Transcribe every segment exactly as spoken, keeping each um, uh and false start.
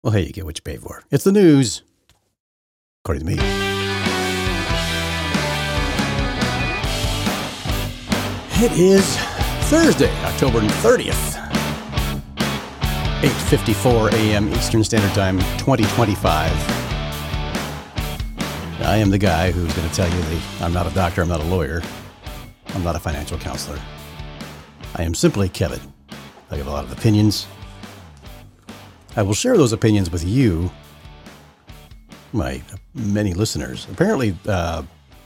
Well, hey, you get what you pay for. It's the news, according to me. It is Thursday, October thirtieth, eight fifty-four a.m. Eastern Standard Time, twenty twenty-five. I am the guy who's going to tell you that I'm not a doctor, I'm not a lawyer, I'm not a financial counselor. I am simply Kevin. I have a lot of opinions. I will share those opinions with you, my many listeners. Apparently, uh,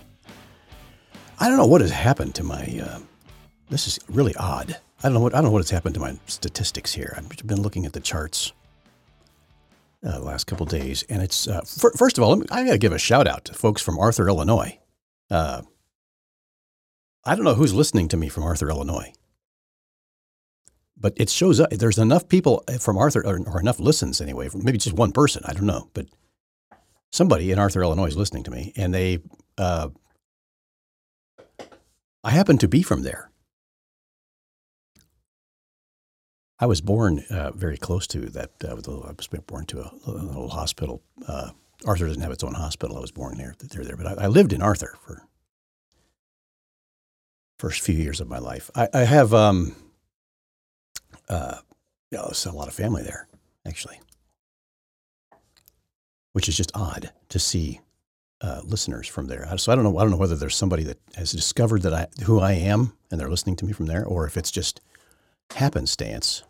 I don't know what has happened to my. Uh, this is really odd. I don't know what I don't know what has happened to my statistics here. I've been looking at the charts uh, the last couple of days, and it's uh, f- first of all, me, I got to give a shout out to folks from Arthur, Illinois. Uh, I don't know who's listening to me from Arthur, Illinois. But it shows up, there's enough people from Arthur, or, or enough listens anyway, maybe just one person, I don't know. But somebody in Arthur, Illinois is listening to me, and they, uh, I happen to be from there. I was born uh, very close to that, uh, I was born to a, a little hospital. Uh, Arthur doesn't have its own hospital, I was born there, there, there. But I, I lived in Arthur for first few years of my life. I, I have... Um, Uh, you know, there's a lot of family there, actually, which is just odd to see uh, listeners from there. So I don't know. I don't know whether there's somebody that has discovered that I who I am and they're listening to me from there, or if it's just happenstance.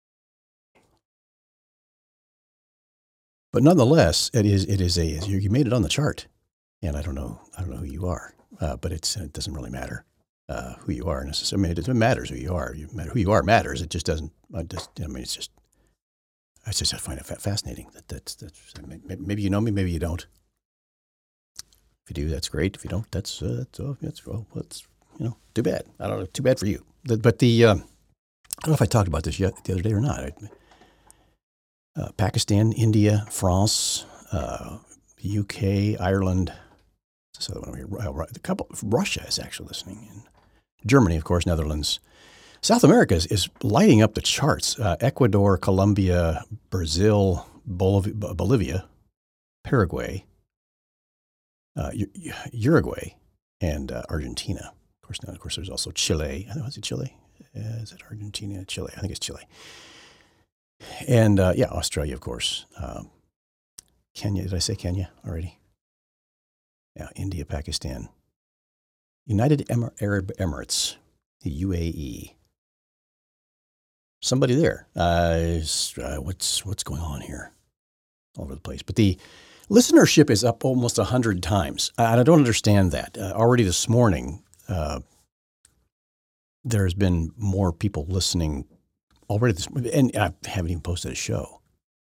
But nonetheless, it is. It is a. You made it on the chart, and I don't know. I don't know who you are, uh, but it's it doesn't really matter. Uh, who you are necessarily. I mean, it matters who you are. You matter who you are matters. It just doesn't. I just. I mean, it's just. I just I find it fascinating that that's that's. Maybe you know me. Maybe you don't. If you do, that's great. If you don't, that's uh, that's oh, that's well, that's you know, too bad. I don't know. Too bad for you. But the uh, I don't know if I talked about this yet the other day or not. I, uh, Pakistan, India, France, uh, U K, Ireland. So one here. Uh, a couple. Russia is actually listening in. Germany, of course, Netherlands. South America is, is lighting up the charts. Uh, Ecuador, Colombia, Brazil, Bolivia, Bolivia Paraguay, uh, U- Uruguay, and uh, Argentina. Of course, now, of course, there's also Chile. I don't know, is it Chile? Uh, is it Argentina? Chile? I think it's Chile. And uh, yeah, Australia, of course. Um, Kenya, did I say Kenya already? Yeah, India, Pakistan. United Emir- Arab Emirates, the U A E. Somebody there. Uh, is, uh, what's what's going on here? All over the place. But the listenership is up almost a hundred times. And I don't understand that. Uh, already this morning, uh, there's been more people listening already. This, and I haven't even posted a show.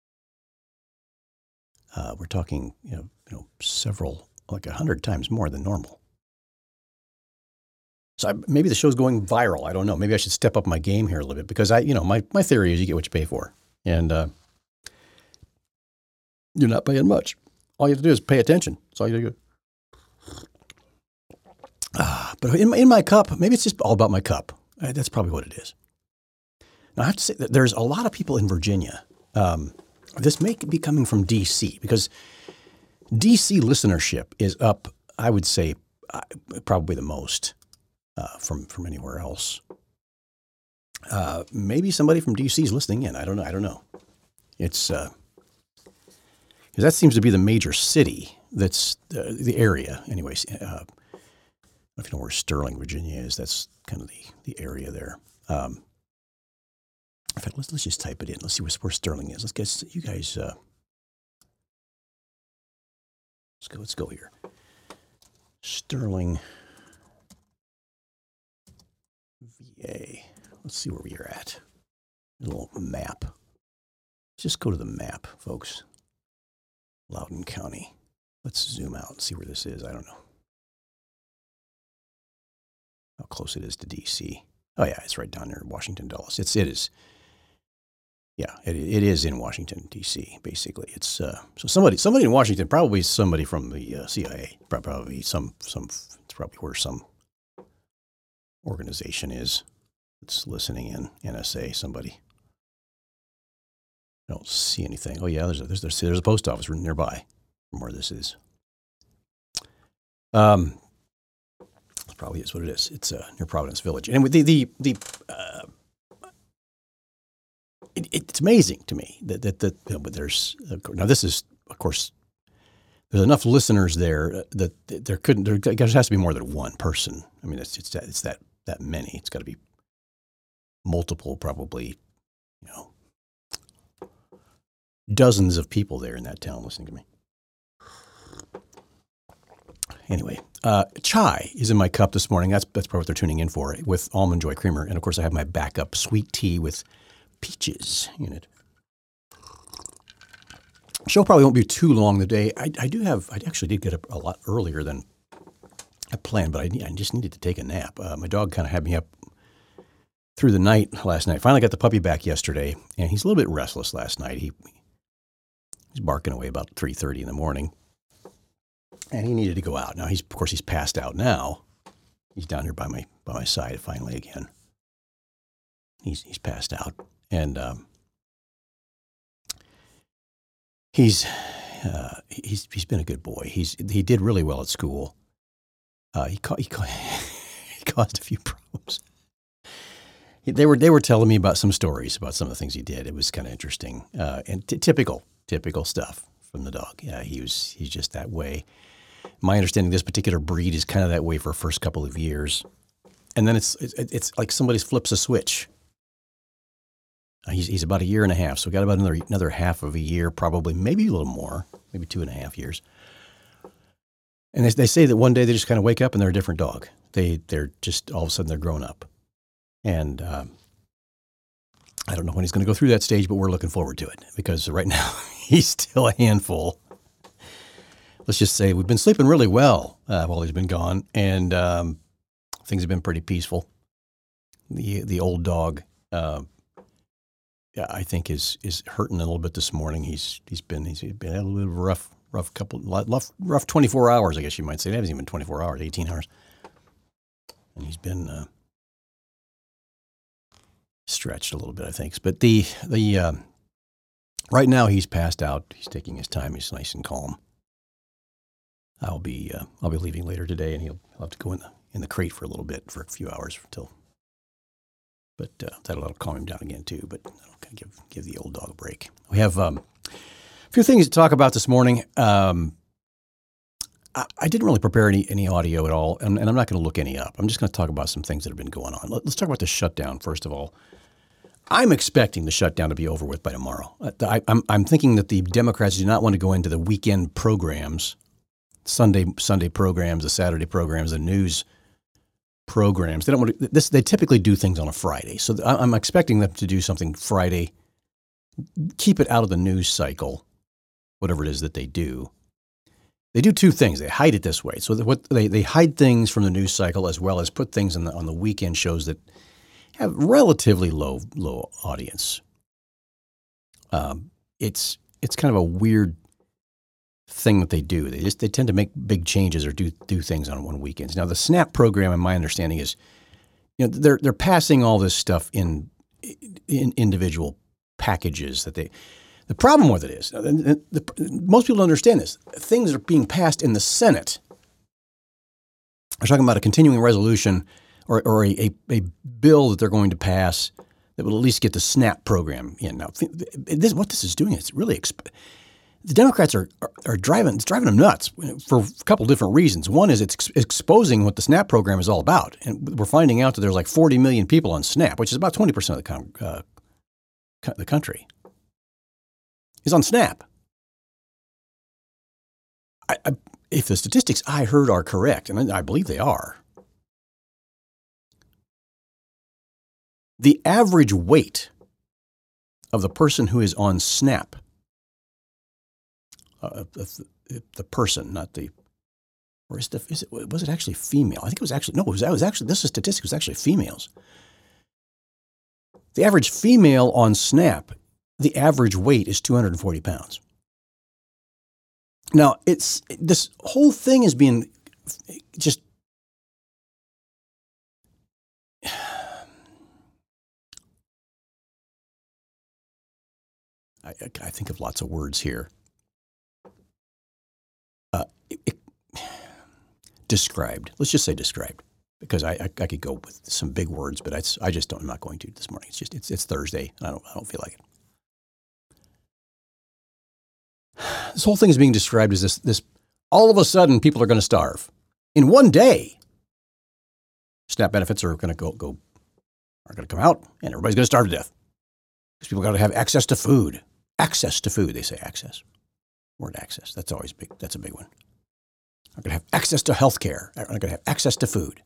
Uh, we're talking, you know, you know, several, like a hundred times more than normal. So I, maybe the show's going viral. I don't know. Maybe I should step up my game here a little bit because I, you know, my, my theory is you get what you pay for, and uh, you're not paying much. All you have to do is pay attention. That's all you do. Ah, but in my, in my cup, maybe it's just all about my cup. Uh, that's probably what it is. Now I have to say that there's a lot of people in Virginia. Um, this may be coming from D C because D C listenership is up. I would say uh, probably the most. Uh, from from anywhere else. Uh, maybe somebody from D C is listening in. I don't know. I don't know. It's uh, because that seems to be the major city. That's uh, the area, anyways. Uh, if you know where Sterling, Virginia is, that's kind of the, the area there. Um, in fact, let's let's just type it in. Let's see where, where Sterling is. Let's get you guys. Uh, let's go. Let's go here. Sterling. V A. Let's see where we are at. A little map. Just go to the map, folks. Loudoun County. Let's zoom out and see where this is. I don't know how close it is to D C. Oh yeah, it's right down there in Washington, Dulles. It's it is. Yeah, it it is in Washington, D C. Basically, it's uh, so somebody somebody in Washington, probably somebody from the uh, C I A, probably some some. It's probably where some organization is that's listening in, N S A, somebody. I don't see anything. Oh yeah, there's a, there's there's, there's a post office nearby from where this is. Um, it probably is what it is. It's uh, near Providence Village, and the the the. Uh, it, it's amazing to me that that that you know, but there's now this is of course there's enough listeners there that there couldn't there just has to be more than one person. I mean it's it's that it's that that many. It's got to be multiple, probably, you know, dozens of people there in that town listening to me. Anyway, uh, chai is in my cup this morning. That's that's probably what they're tuning in for, with Almond Joy creamer, and of course I have my backup sweet tea with peaches in it. Show probably won't be too long today. I, I do have, I actually did get up a lot earlier than I planned, but I, I just needed to take a nap. Uh, my dog kind of had me up through the night last night. Finally got the puppy back yesterday, and he's a little bit restless last night. He he's barking away about three thirty in the morning, and he needed to go out. Now he's, of course, he's passed out now. He's down here by my by my side finally again. He's he's passed out, and um, he's uh, he's he's been a good boy. He's he did really well at school. Uh, he ca- he, ca- he caused a few problems. They were they were telling me about some stories about some of the things he did. It was kind of interesting uh, and t- typical typical stuff from the dog. Yeah, he was he's just that way. My understanding, this particular breed is kind of that way for the first couple of years, and then it's it's, it's like somebody flips a switch. Uh, he's he's about a year and a half, so we got about another another half of a year, probably, maybe a little more, maybe two and a half years. And they they say that one day they just kind of wake up and they're a different dog. They they're just all of a sudden they're grown up. And um, I don't know when he's going to go through that stage, but we're looking forward to it because right now he's still a handful. Let's just say we've been sleeping really well uh, while he's been gone, and um, things have been pretty peaceful. The the old dog, uh, yeah, I think is is hurting a little bit this morning. He's he's been he's been a little bit of a rough rough couple rough rough twenty-four hours, I guess you might say. It hasn't even been twenty-four hours, eighteen hours, and he's been. Uh, stretched a little bit, I think. But the the um, right now he's passed out. He's taking his time. He's nice and calm. I'll be uh, I'll be leaving later today, and he'll, he'll have to go in the in the crate for a little bit for a few hours until. But uh, that'll, that'll calm him down again too. But that'll kind of give give the old dog a break. We have um, a few things to talk about this morning. Um, I, I didn't really prepare any any audio at all, and, and I'm not going to look any up. I'm just going to talk about some things that have been going on. Let, let's talk about the shutdown first of all. I'm expecting the shutdown to be over with by tomorrow. I, I'm, I'm thinking that the Democrats do not want to go into the weekend programs, Sunday Sunday programs, the Saturday programs, the news programs. They don't want to. This they typically do things on a Friday, so I'm expecting them to do something Friday. Keep it out of the news cycle, whatever it is that they do. They do two things. They hide it this way, so that what they they hide things from the news cycle as well as put things on the on the weekend shows that have relatively low low audience. Um, it's it's kind of a weird thing that they do. They just they tend to make big changes or do do things on one weekends. Now the SNAP program, in my understanding, is you know they're they're passing all this stuff in in individual packages that they. The problem with it is the, the, most people don't understand this. Things are being passed in the Senate. We're talking about a continuing resolution. Or, or a, a, a bill that they're going to pass that will at least get the SNAP program in. Now, this, what this is doing is really exp- the Democrats are, are are driving it's driving them nuts for a couple different reasons. One is it's ex- exposing what the SNAP program is all about, and we're finding out that there's like forty million people on SNAP, which is about twenty percent of the com- uh, co- the country is on SNAP. I, I, if the statistics I heard are correct, and I believe they are. The average weight of the person who is on SNAP, uh, the, the person, not the, or is, the, is it, was it actually female? I think it was actually, no, it was, it was actually, this is statistic, was actually females. The average female on SNAP, the average weight is two hundred forty pounds. Now, it's, this whole thing is being just, I, I think of lots of words here. Uh, it, it, described. Let's just say described, because I, I, I could go with some big words, but I, I just don't. I'm not going to this morning. It's just it's it's Thursday, and I don't I don't feel like it. This whole thing is being described as this this. All of a sudden, people are going to starve in one day. SNAP benefits are going to go go are going to come out, and everybody's going to starve to death because people got to have access to food. Access to food. They say access. Word access. That's always big. That's a big one. Are going to have access to health care. Are going to have access to food.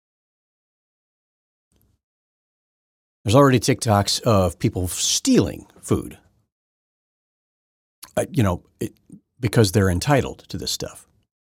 There's already TikToks of people stealing food. Uh, you know, it, because they're entitled to this stuff.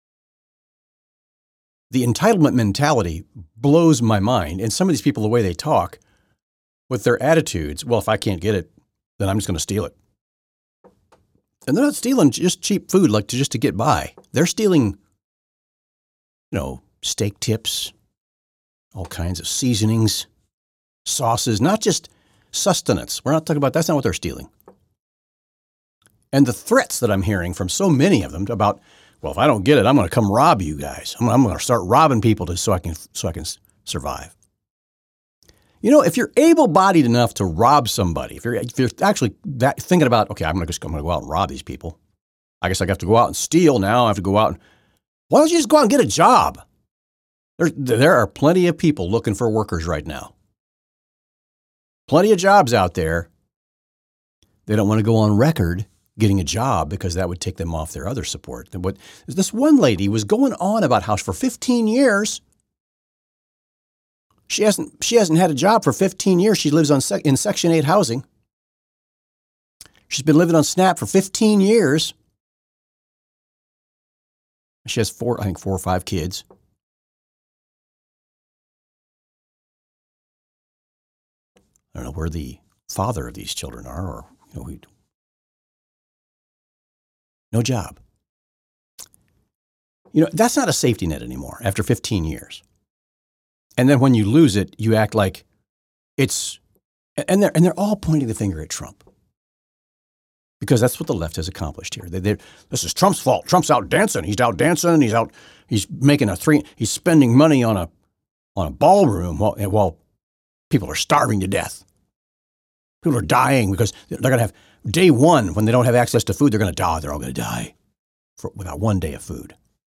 The entitlement mentality blows my mind. And some of these people, the way they talk with their attitudes, well, if I can't get it, then I'm just going to steal it. And they're not stealing just cheap food, like to just to get by. They're stealing, you know, steak tips, all kinds of seasonings, sauces, not just sustenance. We're not talking about, that's not what they're stealing. And the threats that I'm hearing from so many of them about, well, if I don't get it, I'm going to come rob you guys. I'm, I'm going to start robbing people to, so I can so I can survive. You know, if you're able-bodied enough to rob somebody, if you're if you're actually that, thinking about, okay, I'm going to just I'm going to go out and rob these people. I guess I have to go out and steal now. I have to go out and, why don't you just go out and get a job? There there are plenty of people looking for workers right now. Plenty of jobs out there. They don't want to go on record getting a job because that would take them off their other support. And what this one lady was going on about how for fifteen years, she hasn't she hasn't had a job for fifteen years. She lives on sec, in Section eight housing. She's been living on SNAP for fifteen years. She has four, I think four or five kids. I don't know where the father of these children are, or you know, we, no job. You know, that's not a safety net anymore after fifteen years. And then when you lose it, you act like it's, and they're, and they're all pointing the finger at Trump. Because that's what the left has accomplished here. They, this is Trump's fault. Trump's out dancing. He's out dancing. He's out, he's making a three, he's spending money on a, on a ballroom while, while people are starving to death. People are dying because they're going to have, day one, when they don't have access to food, they're going to die. They're all going to die for, without one day of food.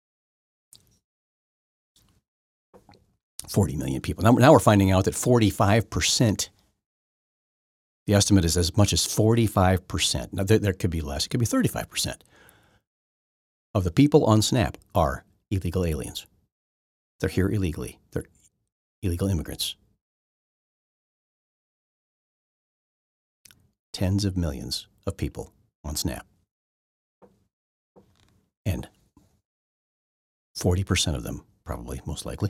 forty million people. Now, now we're finding out that forty-five percent, the estimate is as much as forty-five percent. Now, there, there could be less. It could be thirty-five percent of the people on SNAP are illegal aliens. They're here illegally. They're illegal immigrants. Tens of millions of people on SNAP. And forty percent of them, probably, most likely,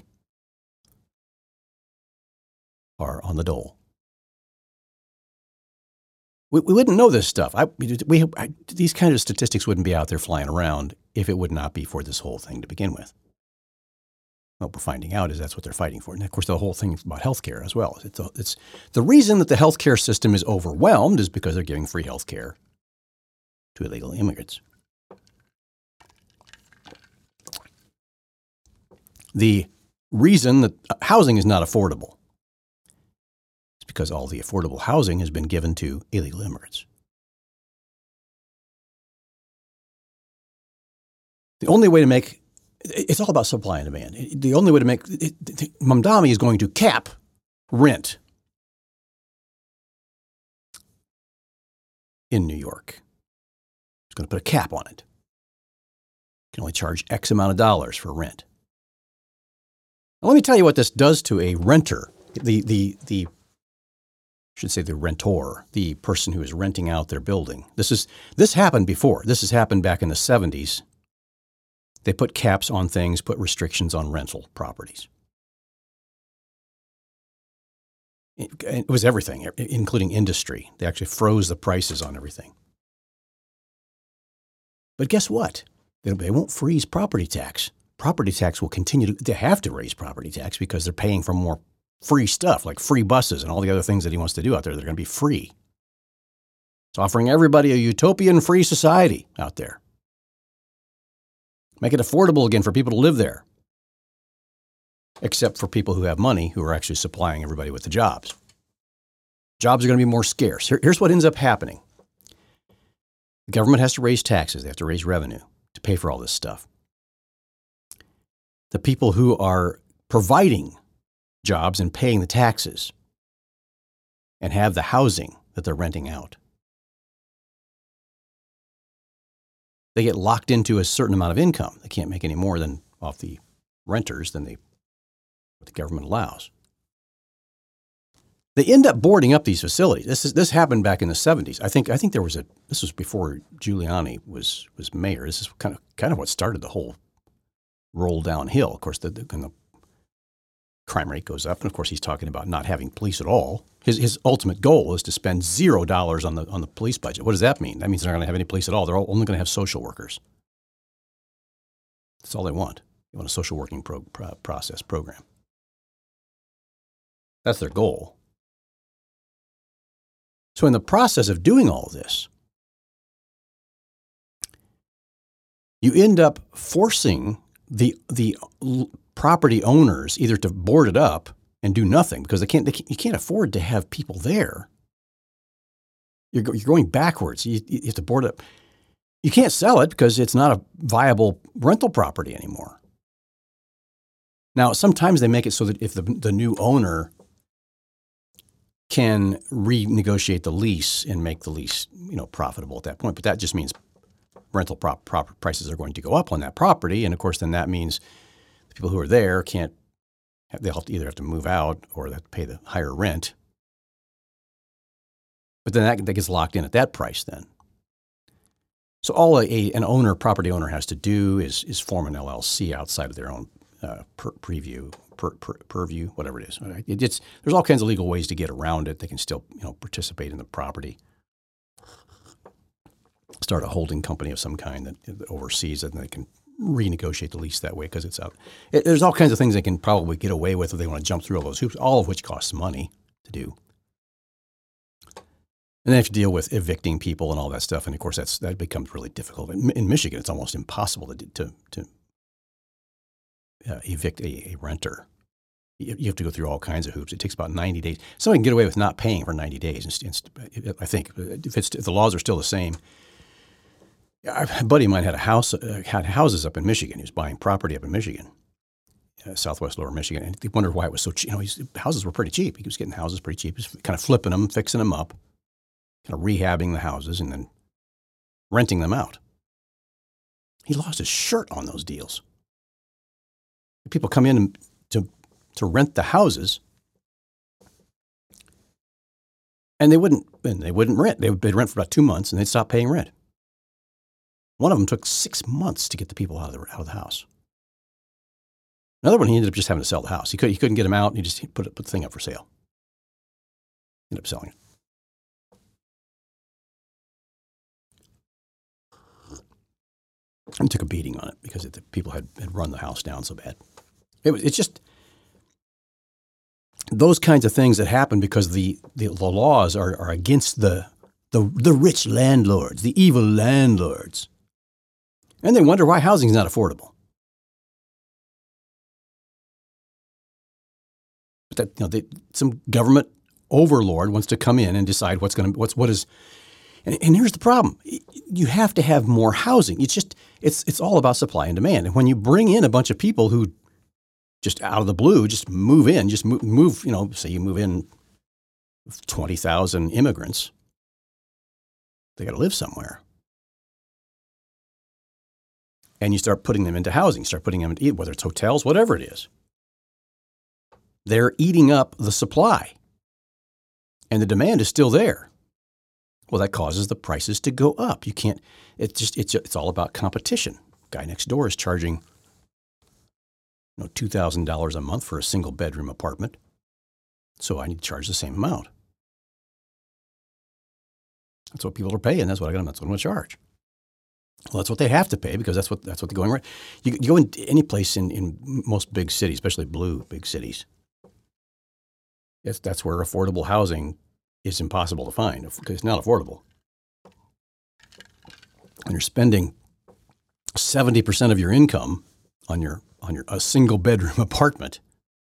are on the dole. We, we wouldn't know this stuff. I, we, I, these kind of statistics wouldn't be out there flying around if it would not be for this whole thing to begin with. What we're finding out is that's what they're fighting for. And of course, the whole thing about healthcare as well. It's, it's the reason that the healthcare system is overwhelmed is because they're giving free healthcare to illegal immigrants. The reason that housing is not affordable is because all the affordable housing has been given to illegal immigrants. The only way to make It's all about supply and demand. The only way to make it, it, Mamdani is going to cap rent in New York. He's going to put a cap on it. You can only charge X amount of dollars for rent. Now, let me tell you what this does to a renter. The the the I should say the rentor, the person who is renting out their building. This is this happened before. This has happened back in the seventies. They put caps on things, put restrictions on rental properties. It, it was everything, including industry. They actually froze the prices on everything. But guess what? They, they won't freeze property tax. Property tax will continue to, they have to raise property tax because they're paying for more free stuff like free buses and all the other things that he wants to do out there. They're going to be free. It's offering everybody a utopian-free society out there. Make it affordable again for people to live there, except for people who have money who are actually supplying everybody with the jobs. Jobs are going to be more scarce. Here, here's what ends up happening. The government has to raise taxes. They have to raise revenue to pay for all this stuff. The people who are providing jobs and paying the taxes and have the housing that they're renting out, they get locked into a certain amount of income. They can't make any more than off the renters than they, what the government allows. They end up boarding up these facilities. This is this happened back in the seventies. I think I think there was a this was before Giuliani was was mayor. This is kind of kind of what started the whole roll downhill. Of course, the, the, the crime rate goes up, and of course, he's talking about not having police at all. His his ultimate goal is to spend zero dollars on the on the police budget. What does that mean? That means they're not going to have any police at all. They're all only going to have social workers. That's all they want. They want a social working pro, pro, process program. That's their goal. So in the process of doing all this, you end up forcing the the property owners either to board it up and do nothing because they can't, they can't you can't afford to have people there. You're, go, you're going backwards. You, you have to board it up. You can't sell it because it's not a viable rental property anymore. Now, sometimes they make it so that if the, the new owner can renegotiate the lease and make the lease, you know, profitable at that point. But that just means rental prop, prop prices are going to go up on that property. And of course, then that means the people who are there can't, they'll have to either have to move out or they have to pay the higher rent. But then that, that gets locked in at that price then. So all a, a, an owner, property owner has to do is, is form an L L C outside of their own uh, per, preview. Per, per, purview, whatever it is. It, it's, there's all kinds of legal ways to get around it. They can still, you know, participate in the property. Start a holding company of some kind that, that oversees it, and they can renegotiate the lease that way because it's out. It, there's all kinds of things they can probably get away with if they want to jump through all those hoops, all of which costs money to do. And they have to deal with evicting people and all that stuff. And of course, that's that becomes really difficult. In, in Michigan, it's almost impossible to to to Uh, evict a, a renter. You, you have to go through all kinds of hoops. It takes about ninety days. Somebody can get away with not paying for ninety days. And, and I think if, it's, if the laws are still the same. A buddy of mine had a house, uh, had houses up in Michigan. He was buying property up in Michigan, uh, Southwest Lower Michigan, and he wondered why it was so cheap. You know, his houses were pretty cheap. He was getting houses pretty cheap. He was kind of flipping them, fixing them up, kind of rehabbing the houses, and then renting them out. He lost his shirt on those deals. People come in to to rent the houses, and they wouldn't and they wouldn't rent. They would they'd rent for about two months, and they'd stop paying rent. One of them took six months to get the people out of the out of the house. Another one, he ended up just having to sell the house. He could he couldn't get them out, and he just put it, put the thing up for sale. Ended up selling it. And took a beating on it because it, the people had, had run the house down so bad. It was, it's just those kinds of things that happen because the, the, the laws are, are against the, the the rich landlords, the evil landlords. And they wonder why housing is not affordable. But that, you know, they, some government overlord wants to come in and decide what's going to what's what is. And, and here's the problem: you have to have more housing. It's just it's it's all about supply and demand. And when you bring in a bunch of people who just out of the blue just move in, just move, move you know, say you move in twenty thousand immigrants, they got to live somewhere. And you start putting them into housing, start putting them into, whether it's hotels, whatever it is. They're eating up the supply. And the demand is still there. Well, that causes the prices to go up. You can't, it's just, it's, it's all about competition. Guy next door is charging, you know, two thousand dollars a month for a single bedroom apartment. So I need to charge the same amount. That's what people are paying. That's what I got. That's what I'm going to charge. Well, that's what they have to pay because that's what that's what they're going right. You, you go in any place in, in most big cities, especially blue big cities. It's, that's where affordable housing is impossible to find because it's not affordable. when you're spending seventy percent of your income on your on your a single bedroom apartment.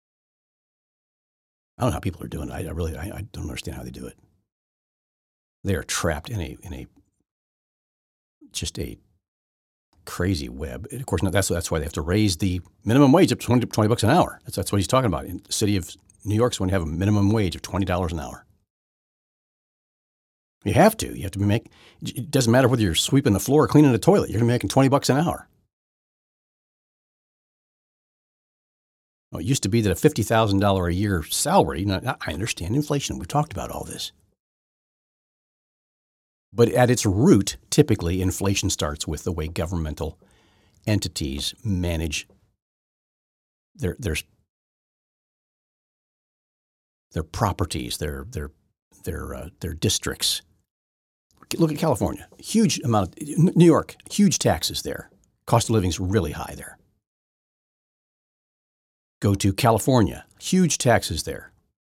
I don't know how people are doing it. I, I really I, I don't understand how they do it. They are trapped in a in a just a crazy web. And of course, that's that's why they have to raise the minimum wage up to twenty, twenty bucks an hour. That's that's what he's talking about. In the city of New York's going to have a minimum wage of twenty dollars an hour. You have to. You have to be make. It doesn't matter whether you're sweeping the floor or cleaning the toilet. You're going to be making twenty bucks an hour. Well, it used to be that a fifty thousand dollars a year salary. Now, I understand inflation. We've talked about all this. But at its root, typically, inflation starts with the way governmental entities manage their their their properties, their their their uh, their districts. Look at California. Huge amount of New York. Huge taxes there. Cost of living is really high there. Go to California. Huge taxes there.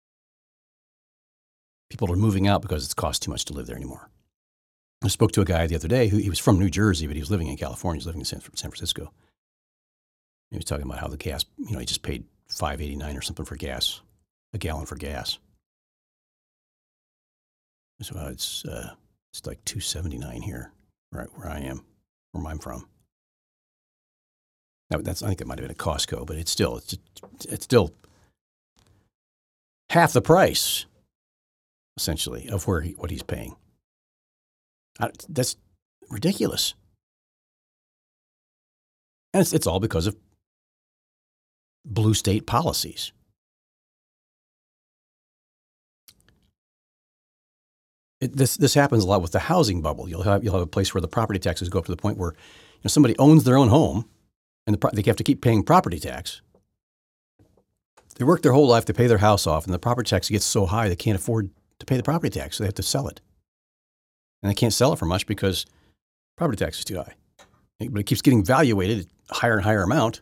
People are moving out because it's cost too much to live there anymore. I spoke to a guy the other day who he was from New Jersey, but he was living in California. He was living in San, San Francisco. He was talking about how the gas, you know, he just paid five eighty-nine or something for gas, a gallon for gas. So uh, it's uh, it's like two seventy-nine here, right where I am, where I'm from. Now, that's I think it might have been a Costco, but it's still it's it's still half the price, essentially, of where he, what he's paying. I, that's ridiculous. And it's, it's all because of blue state policies. It, this this happens a lot with the housing bubble. You'll have you'll have a place where the property taxes go up to the point where you know, somebody owns their own home, and the, they have to keep paying property tax. They work their whole life to pay their house off, and the property tax gets so high they can't afford to pay the property tax, so they have to sell it. And they can't sell it for much because property tax is too high. But it keeps getting valuated at a higher and higher amount.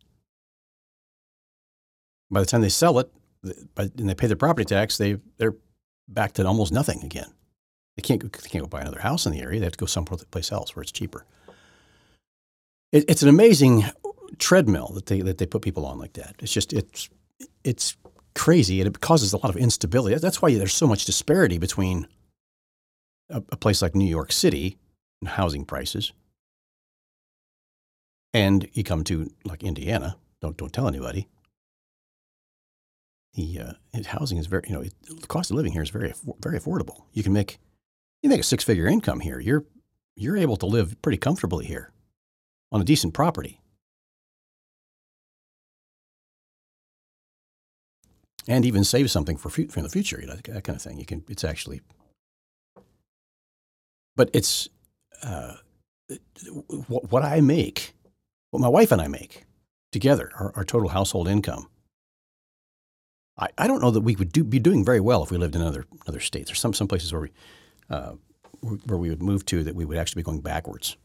By the time they sell it and they pay their property tax, they, they're back to almost nothing again. They can't, they can't go buy another house in the area. They have to go someplace else where it's cheaper. It, it's an amazing treadmill that they that they put people on like that. It's just, it's, it's crazy, and it causes a lot of instability. That's why there's so much disparity between a, a place like New York City and housing prices, and you come to like Indiana. Don't don't tell anybody. The uh, housing is very, you know, it, the cost of living here is very very affordable. You can make you make a six figure income here. You're you're able to live pretty comfortably here on a decent property, and even save something for, for the future. You know, that kind of thing. You can. It's actually. But it's uh, what I make, what my wife and I make together, our, our total household income. I, I don't know that we would do, be doing very well if we lived in other other states. There's some some places where we uh, where we would move to that we would actually be going backwards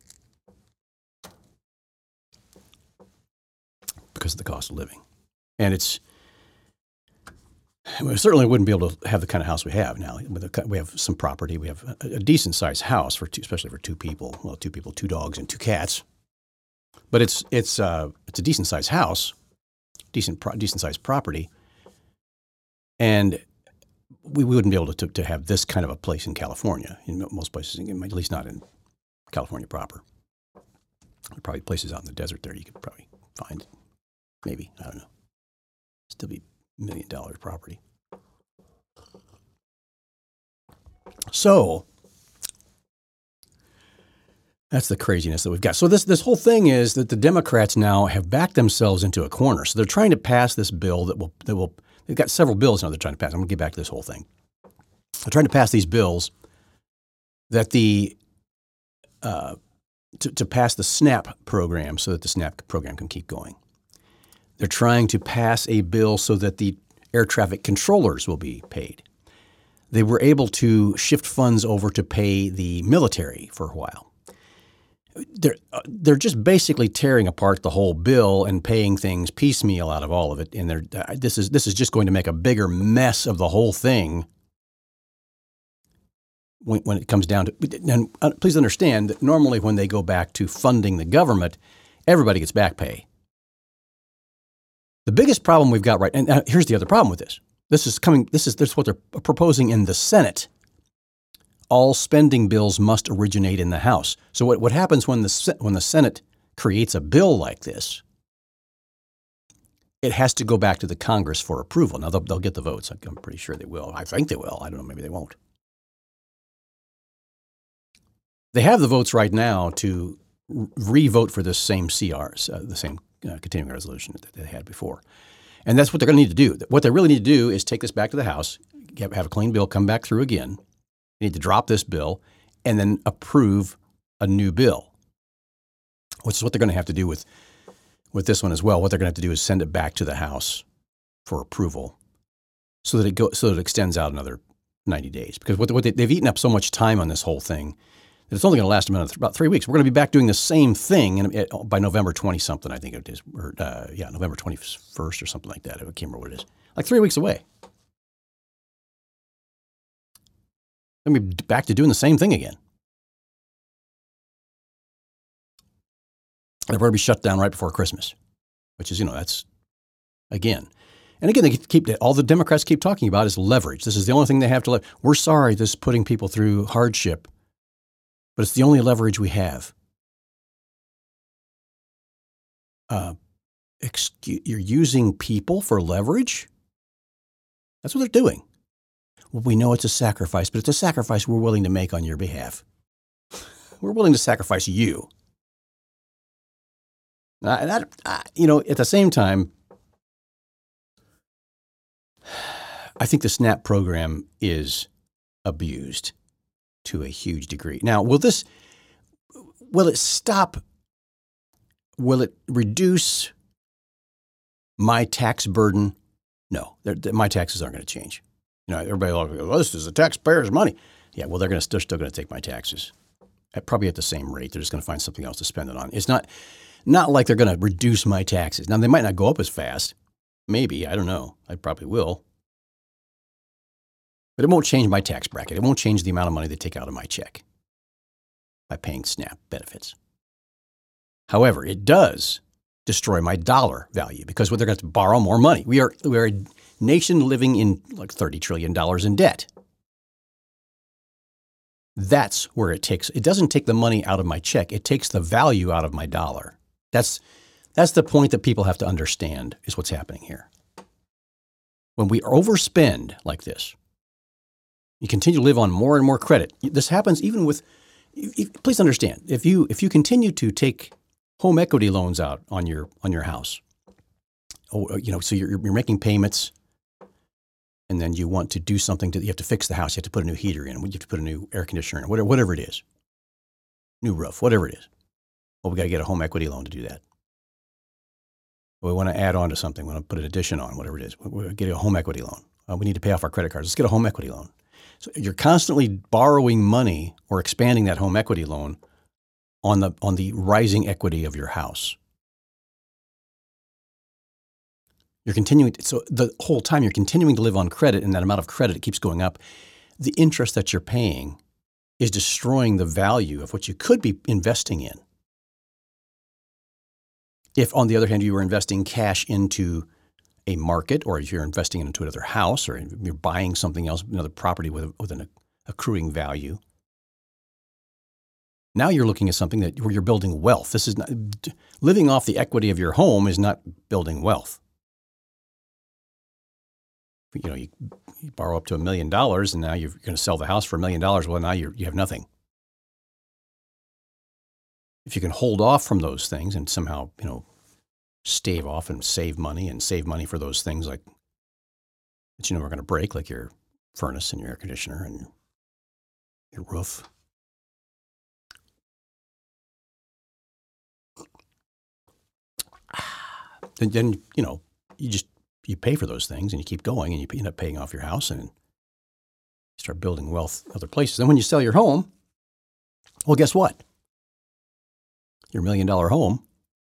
because of the cost of living, and it's. We certainly wouldn't be able to have the kind of house we have now. We have some property. We have a, a decent-sized house for two, especially for two people. Well, two people, two dogs, and two cats. But it's it's uh, it's a decent-sized house, decent pro- decent-sized property, and we, we wouldn't be able to, to to have this kind of a place in California. In most places, at least not in California proper. There are probably places out in the desert there you could probably find. Maybe I don't know. Still be million dollar property. So that's the craziness that we've got. So this this whole thing is that the Democrats now have backed themselves into a corner. So they're trying to pass this bill that will that will. They've got several bills now they're trying to pass. I'm going to get back to this whole thing. They're trying to pass these bills that the uh, to, to pass the SNAP program so that the SNAP program can keep going. They're trying to pass a bill so that the air traffic controllers will be paid. They were able to shift funds over to pay the military for a while. They're, uh, they're just basically tearing apart the whole bill and paying things piecemeal out of all of it. And they're, uh, this is this is just going to make a bigger mess of the whole thing when, when it comes down to, and uh, please understand that normally when they go back to funding the government, everybody gets back pay. The biggest problem we've got right, and uh, here's the other problem with this. This is coming, this is, this is what they're proposing in the Senate. All spending bills must originate in the House. So what, what happens when the, when the Senate creates a bill like this, it has to go back to the Congress for approval. Now, they'll, they'll get the votes. I'm pretty sure they will. I think they will. I don't know. Maybe they won't. They have the votes right now to re-vote for this same C R, uh, the same uh, continuing resolution that they had before. And that's what they're going to need to do. What they really need to do is take this back to the House, have, have a clean bill come back through again. They need to drop this bill and then approve a new bill, which is what they're going to have to do with, with this one as well. What they're going to have to do is send it back to the House for approval so that it go, so that it extends out another ninety days. Because what, what they, they've eaten up so much time on this whole thing that it's only going to last about, about three weeks. We're going to be back doing the same thing in, by November twentieth something, I think it is. Or, uh, yeah, November twenty-first or something like that. I can't remember what it is. Like three weeks away. We're going to be back to doing the same thing again. They're going to be shut down right before Christmas, which is, you know, that's, again. And again, they keep, all the Democrats keep talking about is leverage. This is the only thing they have to, le- we're sorry this is putting people through hardship, but it's the only leverage we have. Uh, excuse, you're using people for leverage? That's what they're doing. Well, we know it's a sacrifice, but it's a sacrifice we're willing to make on your behalf. We're willing to sacrifice you. Uh, and that, uh, you know, at the same time, I think the SNAP program is abused to a huge degree. Now, will this, will it stop, will it reduce my tax burden? No, my taxes aren't going to change. You know, everybody will go, well, this is the taxpayers' money. Yeah, well, they're going to, they're still going to take my taxes at probably at the same rate. They're just going to find something else to spend it on. It's not, not like they're going to reduce my taxes. Now, they might not go up as fast. Maybe, I don't know. I probably will. But it won't change my tax bracket. It won't change the amount of money they take out of my check by paying SNAP benefits. However, it does destroy my dollar value because they're going to have to borrow more money. We are, we are a nation living in like thirty trillion dollars in debt. That's where it takes, it doesn't take the money out of my check. It takes the value out of my dollar. That's, that's the point that people have to understand is what's happening here. When we overspend like this, you continue to live on more and more credit. This happens even with, please understand, if you, if you continue to take home equity loans out on your, on your house, oh, you know, so you're, you're making payments, and then you want to do something to, you have to fix the house. You have to put a new heater in, you have to put a new air conditioner in, whatever, whatever it is, new roof, whatever it is. Well, we got to get a home equity loan to do that. We want to add on to something. We want to put an addition on, whatever it is. We get a home equity loan. Uh, we need to pay off our credit cards. Let's get a home equity loan. So you're constantly borrowing money or expanding that home equity loan on the, on the rising equity of your house. You're continuing, to, so the whole time you're continuing to live on credit, and that amount of credit it keeps going up. The interest that you're paying is destroying the value of what you could be investing in. If, on the other hand, you were investing cash into a market, or if you're investing into another house, or you're buying something else, another property with, with an accruing value, now you're looking at something that where you're building wealth. This is not, living off the equity of your home is not building wealth. You know, you, you borrow up to a million dollars, and now you're going to sell the house for a million dollars. Well, now you're, you have nothing. If you can hold off from those things and somehow, you know, stave off and save money and save money for those things like that you know are going to break, like your furnace and your air conditioner and your roof. Then, then you know, you just you pay for those things and you keep going and you end up paying off your house and you start building wealth other places. Then when you sell your home, well, guess what? Your million dollar home,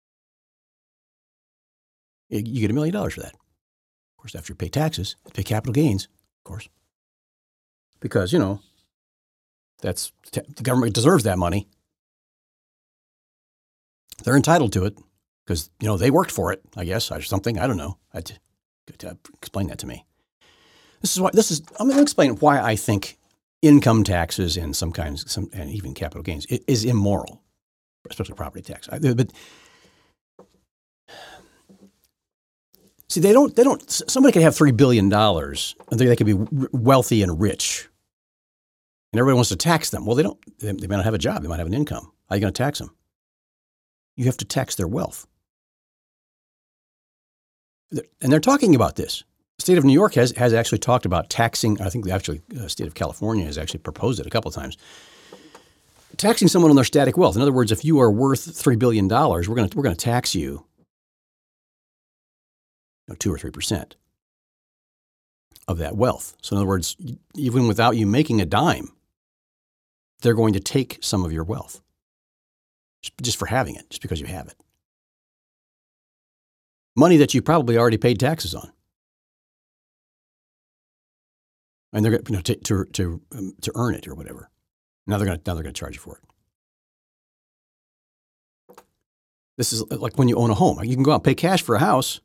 you get a million dollars for that. Of course, after you pay taxes, you pay capital gains, of course. Because, you know, That's the government deserves that money. They're entitled to it because, you know, they worked for it, I guess, or something. I don't know. I to explain that to me. This is why this is. I'm going to explain why I think income taxes and some kinds, some and even capital gains is immoral, especially property tax. But see, they don't. They don't. Somebody could have three billion dollars, and they could be wealthy and rich, and everybody wants to tax them. Well, they don't. They, they might not have a job. They might have an income. How are you going to tax them? You have to tax their wealth. And they're talking about this. The state of New York has, has actually talked about taxing. I think the actually uh, state of California has actually proposed it a couple of times. Taxing someone on their static wealth. In other words, if you are worth three billion dollars, we're going to we're going to tax you, you know, two or three percent of that wealth. So in other words, even without you making a dime, they're going to take some of your wealth just for having it, just because you have it. Money that you probably already paid taxes on. And they're going to, you know, to to to, um, to earn it or whatever. Now they're going to now they're going to charge you for it. This is like when you own a home. You can go out and pay cash for a house.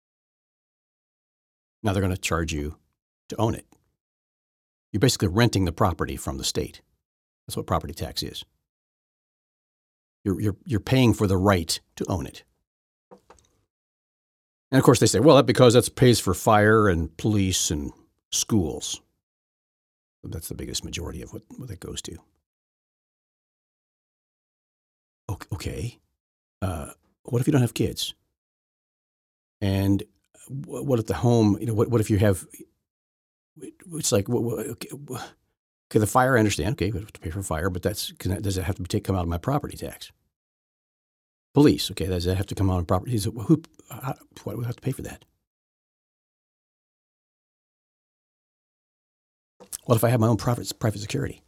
Now they're going to charge you to own it. You're basically renting the property from the state. That's what property tax is. You're you're you're paying for the right to own it. And of course they say, well, that because that pays for fire and police and schools. That's the biggest majority of what, what that goes to. Okay. Uh, what if you don't have kids? And what if the home, you know, what, what if you have, it's like, okay, okay, the fire, I understand. Okay, we have to pay for fire, but that's, does it have to take, come out of my property tax? Police, okay, does that have to come out of property? Is it, who, how, why do we have to pay for that? What if I have my own private, private security?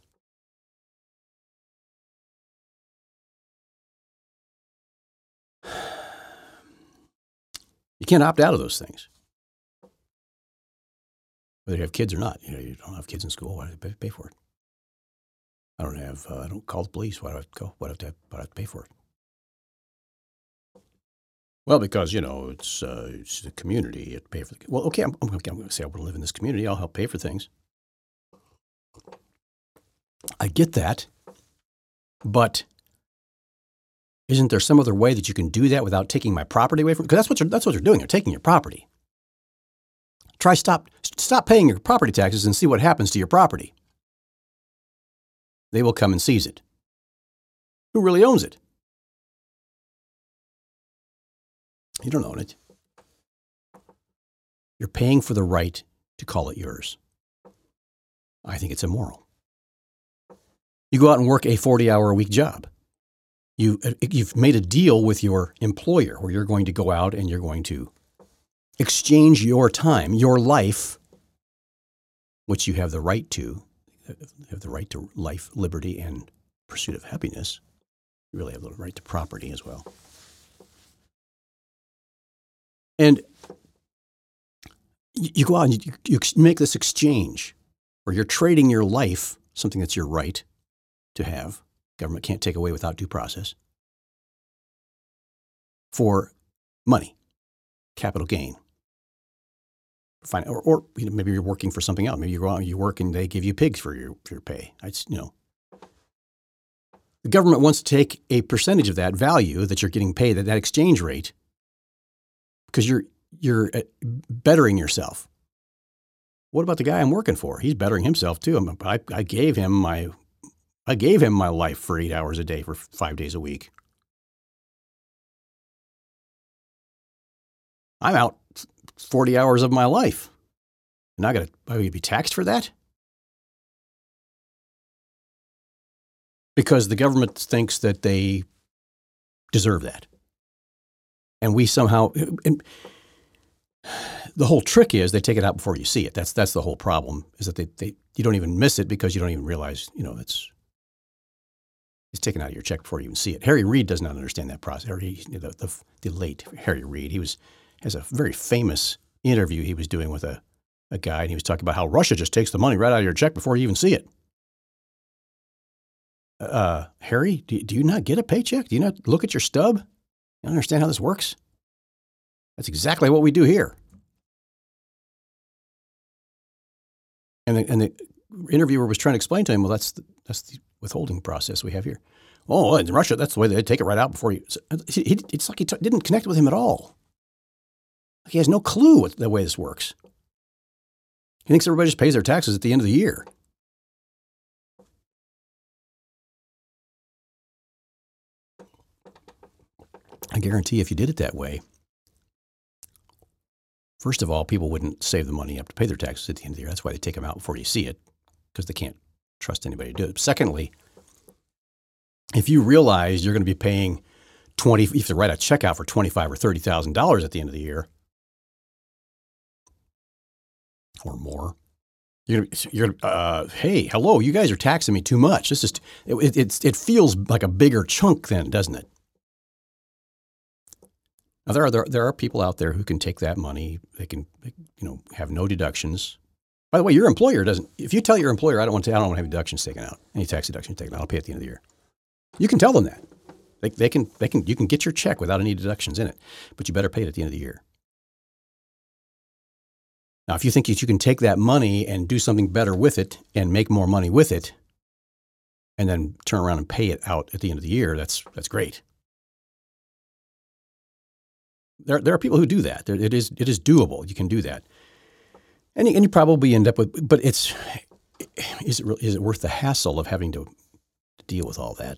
You can't opt out of those things. Whether you have kids or not. You know, you don't have kids in school, why do you pay for it? I don't have, uh, I don't call the police, why do I have to go? Why do I have to, why do I have to pay for it? Well, because, you know, it's, uh, it's the community, you have to pay for the, well, okay, I'm, I'm, okay, I'm going to say I want to live in this community, I'll help pay for things. I get that, but isn't there some other way that you can do that without taking my property away from? Because that's what they're, that's what they're doing. They're taking your property. Try stop stop paying your property taxes and see what happens to your property. They will come and seize it. Who really owns it? You don't own it. You're paying for the right to call it yours. I think it's immoral. You go out and work a forty-hour-a-week job. You, you've made a deal with your employer where you're going to go out and you're going to exchange your time, your life, which you have the right to, you have the right to life, liberty, and pursuit of happiness. You really have the right to property as well. And you, you go out and you, you make this exchange where you're trading your life, something that's your right to have, government can't take away without due process, for money, capital gain. Fine. Or, or you know, maybe you're working for something else. Maybe you go out and you work and they give you pigs for your, for your pay. It's, you know, the government wants to take a percentage of that value that you're getting paid at that exchange rate because you're, you're bettering yourself. What about the guy I'm working for? He's bettering himself too. I'm, I, I gave him my, I gave him my life for eight hours a day for five days a week. I'm out forty hours of my life. And I got to, I would be taxed for that? Because the government thinks that they deserve that. And we somehow, and the whole trick is they take it out before you see it. That's that's the whole problem, is that they, they you don't even miss it because you don't even realize, you know, it's it's taken out of your check before you even see it. Harry Reid does not understand that process. Harry, the, the, the late Harry Reid, he was has a very famous interview he was doing with a, a guy, and he was talking about how Russia just takes the money right out of your check before you even see it. Uh, Harry, do, do you not get a paycheck? Do you not look at your stub? You don't understand how this works? That's exactly what we do here. And the, and the interviewer was trying to explain to him, well, that's the, that's the withholding process we have here. Oh, in Russia, that's the way they take it right out before you. He, he, it's like he t- didn't connect with him at all. Like he has no clue what the way this works. He thinks everybody just pays their taxes at the end of the year. I guarantee if you did it that way, first of all, people wouldn't save the money up to pay their taxes at the end of the year. That's why they take them out before you see it, because they can't trust anybody to do it. Secondly, if you realize you're going to be paying twenty, you have to write a check out for twenty-five or thirty thousand dollars at the end of the year, or more, you're going to, you're going to, uh, hey, hello, you guys are taxing me too much. This is it. It, it feels like a bigger chunk then, doesn't it? Now there are there, there are people out there who can take that money. They can, you know, have no deductions. By the way, your employer doesn't. If you tell your employer, I don't want to, I don't want to have deductions taken out, any tax deductions taken out, I'll pay at the end of the year. You can tell them that. They, they can, they can, you can get your check without any deductions in it, but you better pay it at the end of the year. Now, if you think that you can take that money and do something better with it and make more money with it, and then turn around and pay it out at the end of the year, that's that's great. There, there are people who do that. There, it is it is doable. You can do that, and you, and you probably end up with. But it's is it is it worth the hassle of having to deal with all that?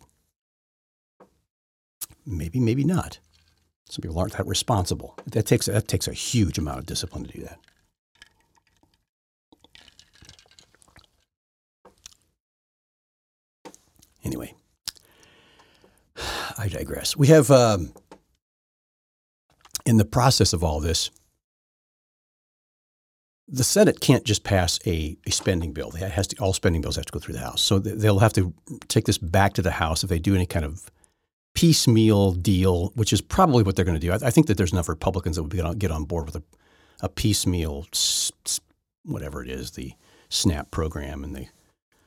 Maybe, maybe not. Some people aren't that responsible. That takes that takes a huge amount of discipline to do that. Anyway, I digress. We have. Um, In the process of all this, the Senate can't just pass a, a spending bill. It has to, all spending bills have to go through the House. So they'll have to take this back to the House if they do any kind of piecemeal deal, which is probably what they're going to do. I, I think that there's enough Republicans that would be, get on board with a, a piecemeal, whatever it is, the SNAP program and the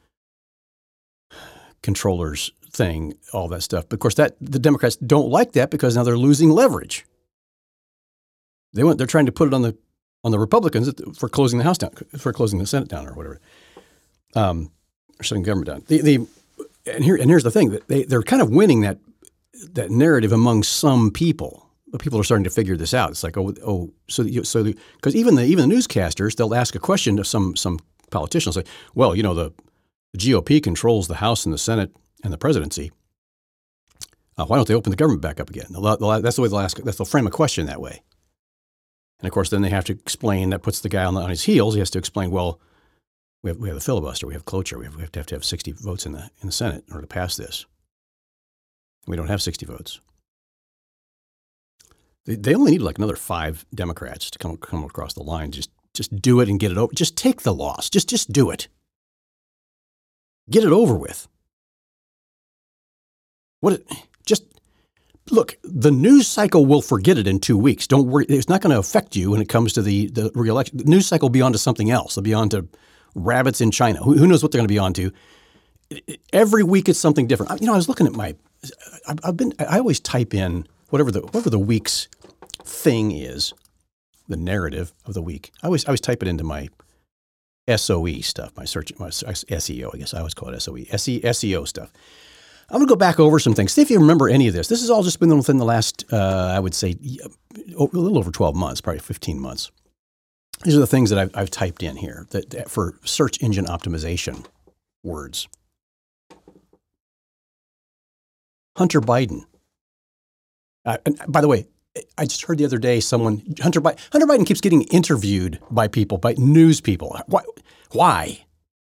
controllers thing, all that stuff. But of course, that the Democrats don't like that because now they're losing leverage. They want, they're trying to put it on the on the Republicans for closing the House down, for closing the Senate down, or whatever, um, or shutting government down. The, the and here and here's the thing: that they they're kind of winning that that narrative among some people. But people are starting to figure this out. It's like, oh, oh, so you, so because even the even the newscasters, they'll ask a question to some some politician, say, well, you know, the, the G O P controls the House and the Senate and the presidency. Uh, why don't they open the government back up again? They'll, they'll, that's the way they'll ask. They'll frame a question that way. And of course, then they have to explain, that puts the guy on, the, on his heels. He has to explain, well, we have, we have a filibuster, we have cloture, we have, we have to have to have sixty votes in the in the Senate in order to pass this. We don't have sixty votes. They, they only need like another five Democrats to come come across the line. Just just do it and get it over. Just take the loss. Just just do it. Get it over with. What? Just. Look, the news cycle will forget it in two weeks. Don't worry. It's not going to affect you when it comes to the, the re-election. The news cycle will be on to something else. They'll be on to rabbits in China. Who, who knows what they're going to be on to? Every week it's something different. You know, I was looking at my – I've been – I always type in whatever the whatever the week's thing is, the narrative of the week. I always I always type it into my S O E stuff, my search, my S E O, I guess I always call it S O E, S E O stuff. I'm going to go back over some things. See if you remember any of this. This has all just been within the last, uh, I would say, a little over twelve months, probably fifteen months. These are the things that I've, I've typed in here that, that for search engine optimization words. Hunter Biden. Uh, and by the way, I just heard the other day someone, Hunter Biden, Hunter Biden keeps getting interviewed by people, by news people. Why? Why?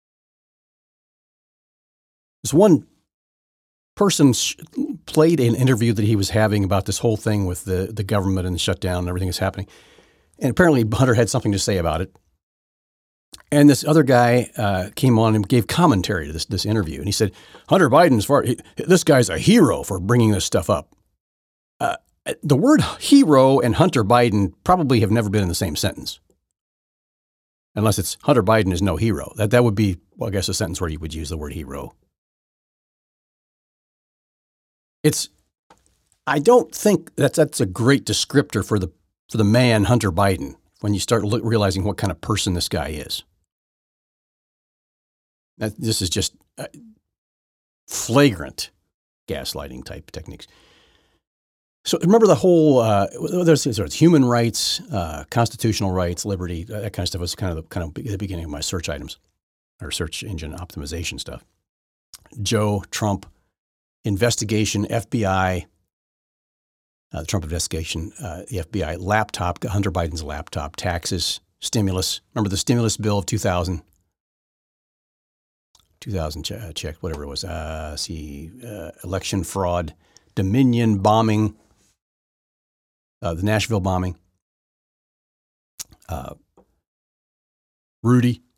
There's one person played an interview that he was having about this whole thing with the, the government and the shutdown and everything that's happening. And apparently Hunter had something to say about it. And this other guy uh, came on and gave commentary to this, this interview. And he said, Hunter Biden's far, he, this guy's a hero for bringing this stuff up. Uh, the word hero and Hunter Biden probably have never been in the same sentence. Unless it's Hunter Biden is no hero. That, that would be, well, I guess, a sentence where you would use the word hero. It's I don't think that's that's a great descriptor for the for the man Hunter Biden when you start look, realizing what kind of person this guy is. That, this is just uh, flagrant gaslighting type techniques. So remember the whole uh, there's, there's human rights, uh, constitutional rights, liberty, that kind of stuff was kind of the, kind of the beginning of my search items or search engine optimization stuff. Joe Trump investigation, F B I, uh, the Trump investigation, uh, the F B I laptop, Hunter Biden's laptop, taxes, stimulus. Remember the stimulus bill of two thousand, two thousand che- check, whatever it was. Uh, see, uh, election fraud, Dominion bombing. Uh, the Nashville bombing, uh, Rudy,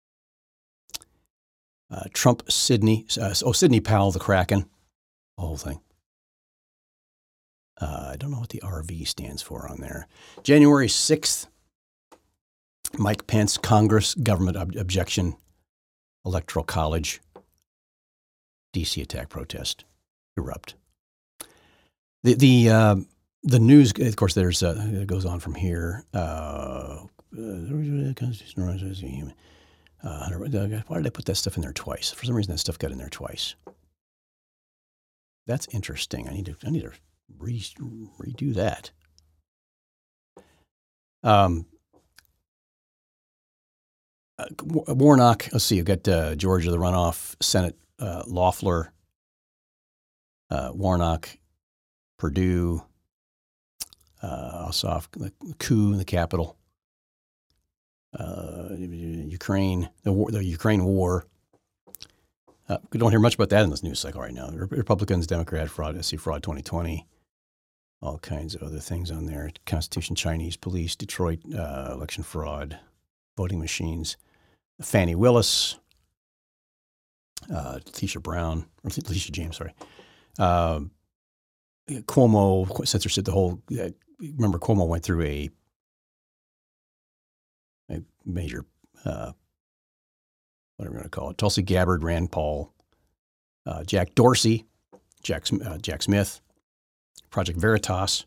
uh, Trump, Sidney, uh, oh, Sidney Powell, the Kraken, the whole thing. Uh, I don't know what the R V stands for on there. January sixth, Mike Pence, Congress, government ob- objection, Electoral College, D C attack protest, erupt. The, the, uh, The news, of course, there's uh, it goes on from here. Uh, uh, why did I put that stuff in there twice? For some reason, that stuff got in there twice. That's interesting. I need to I need to re, redo that. Um, uh, Warnock. Let's see. I've got uh, Georgia, the runoff, Senate, uh, Loeffler, uh, Warnock, Purdue. Uh, Ossoff, the coup in the Capitol, uh, Ukraine, the, war, the Ukraine war. Uh, we don't hear much about that in this news cycle right now. Republicans, Democrat, fraud, S C fraud twenty twenty, all kinds of other things on there. Constitution, Chinese police, Detroit uh, election fraud, voting machines, Fannie Willis, uh, Letitia Brown, or Letitia James, sorry. Uh, Cuomo, censorship, the whole, uh, remember Cuomo went through a, a major, uh, whatever you want to call it, Tulsi Gabbard, Rand Paul, uh, Jack Dorsey, Jack, uh, Jack Smith, Project Veritas,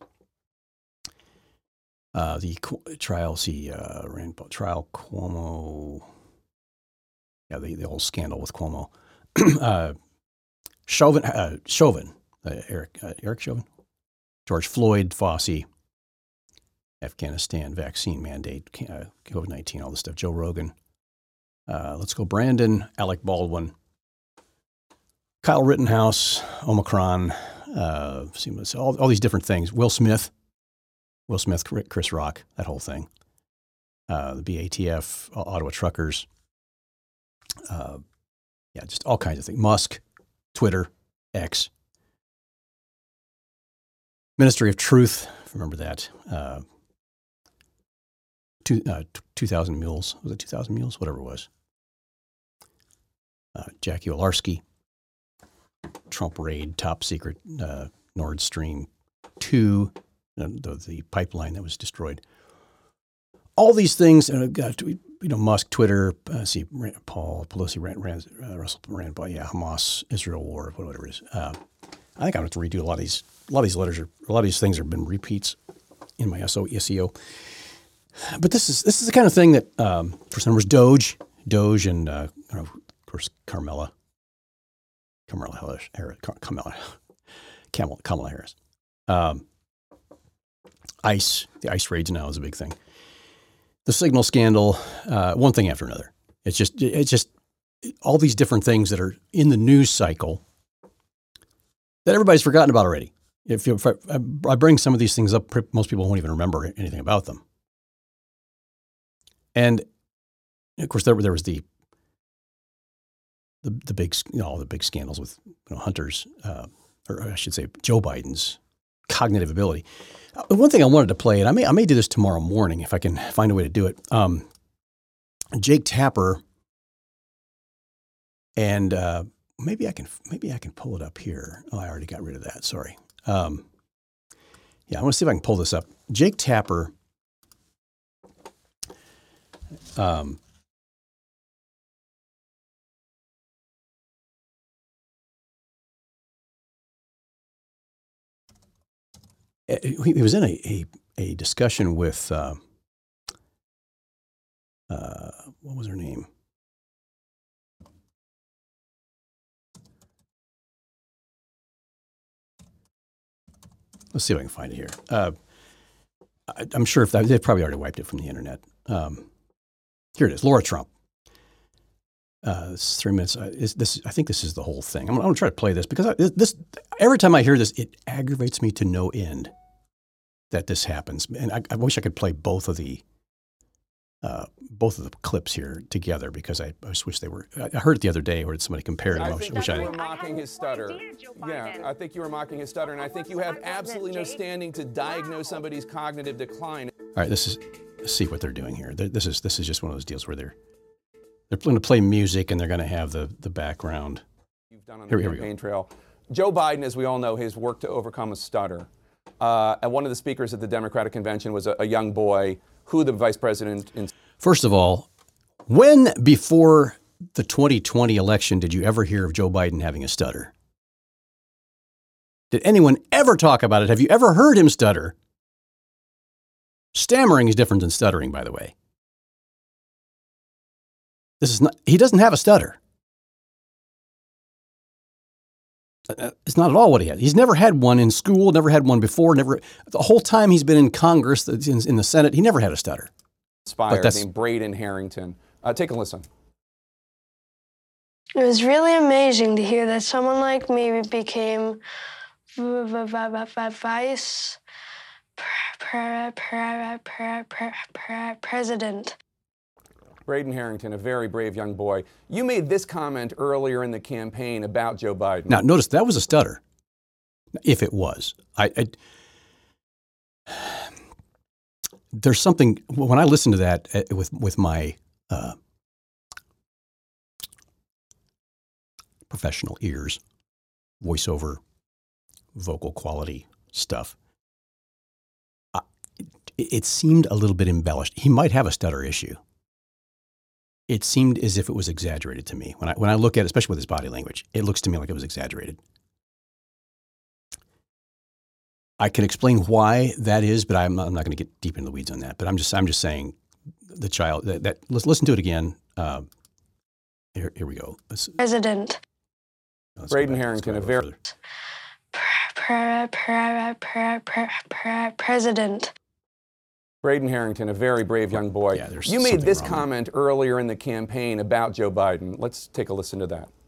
uh, the trial, see, uh, Rand Paul, trial Cuomo, yeah, the, the whole scandal with Cuomo. uh, Chauvin, uh, Chauvin, uh, Eric, uh, Eric Chauvin, George Floyd, Fossey, Afghanistan vaccine mandate, uh, COVID nineteen, all this stuff. Joe Rogan. Uh, let's go Brandon, Alec Baldwin, Kyle Rittenhouse, Omicron, uh, all, all these different things. Will Smith, Will Smith, Chris Rock, that whole thing. Uh, the B A T F, Ottawa Truckers. Uh, yeah, just all kinds of things. Musk, Twitter, X. Ministry of Truth, remember that. Uh, two, uh, two thousand Mules. Was it two thousand Mules? Whatever it was. Uh, Jackie Olarski. Trump raid, top secret uh, Nord Stream two, uh, the, the pipeline that was destroyed. All these things, uh, you know, Musk, Twitter, uh, see, Paul Pelosi, Rand, Rand, uh, Russell Rand, yeah, Hamas, Israel war, whatever it is. Uh, I think I'm going to have to redo a lot of these. A lot of these letters are, a lot of these things have been repeats in my S E O. But this is this is the kind of thing that, um, first number was Doge, Doge, and uh, of course Carmela, Kamala Harris, Kamala, Kamala, Kamala Harris. Um, ICE, the ICE raids now is a big thing. The Signal scandal, uh, one thing after another. It's just, it's just all these different things that are in the news cycle that everybody's forgotten about already. If, you, if I, I bring some of these things up, most people won't even remember anything about them. And of course, there, there was the the the big, you know, all the big scandals with, you know, Hunter's, uh, or I should say, Joe Biden's cognitive ability. Uh, one thing I wanted to play, and I may I may do this tomorrow morning if I can find a way to do it. Um, Jake Tapper, and uh, maybe I can maybe I can pull it up here. Oh, I already got rid of that. Sorry. Um, yeah, I want to see if I can pull this up. Jake Tapper. Um, he, he was in a, a, a discussion with, uh, uh, what was her name? Let's see if I can find it here. Uh, I, I'm sure if that, they've probably already wiped it from the internet. Um, here it is, Laura Trump. Uh, it's three minutes. Uh, is this, I think this is the whole thing. I'm, I'm going to try to play this because I, this every time I hear this, it aggravates me to no end that this happens. And I, I wish I could play both of the uh, both of the clips here together because I, I just wish they were. I heard it the other day where somebody compared I them. think which you I, were mocking his stutter. Yeah, I think you were mocking his stutter, and I think you have absolutely no standing to diagnose somebody's cognitive decline. All right, this is let's see what they're doing here. They're, this is this is just one of those deals where they're they're going to play music and they're going to have the the background. You've done on here, the here we campaign go. trail. Joe Biden, as we all know, has worked to overcome a stutter. Uh, and one of the speakers at the Democratic convention was a, a young boy who the vice president. In- First of all, when before the twenty twenty election did you ever hear of Joe Biden having a stutter? Did anyone ever talk about it? Have you ever heard him stutter? Stammering is different than stuttering, by the way. This is not, he doesn't have a stutter. It's not at all what he had. He's never had one in school, never had one before, never, the whole time he's been in Congress, in, in the Senate, he never had a stutter. Inspired, named Braden Harrington. Uh, take a listen. It was really amazing to hear that someone like me became vice president. Braden Harrington, a very brave young boy. You made this comment earlier in the campaign about Joe Biden. Now, notice that was a stutter. If it was. I, I there's something, when I listen to that uh, with, with my uh, professional ears, voiceover, vocal quality stuff, uh, it, it seemed a little bit embellished. He might have a stutter issue. It seemed as if it was exaggerated to me. When I, when I look at it, especially with his body language, it looks to me like it was exaggerated. I can explain why that is, but I'm not, I'm not going to get deep in the weeds on that. But I'm just I'm just saying the child that, that let's listen to it again. Uh, here, here we go. Let's, President. Let's Braden Harrington, a very president. Braden Harrington, a very brave young boy. Yeah, there's you made this wrong. comment earlier in the campaign about Joe Biden. Let's take a listen to that.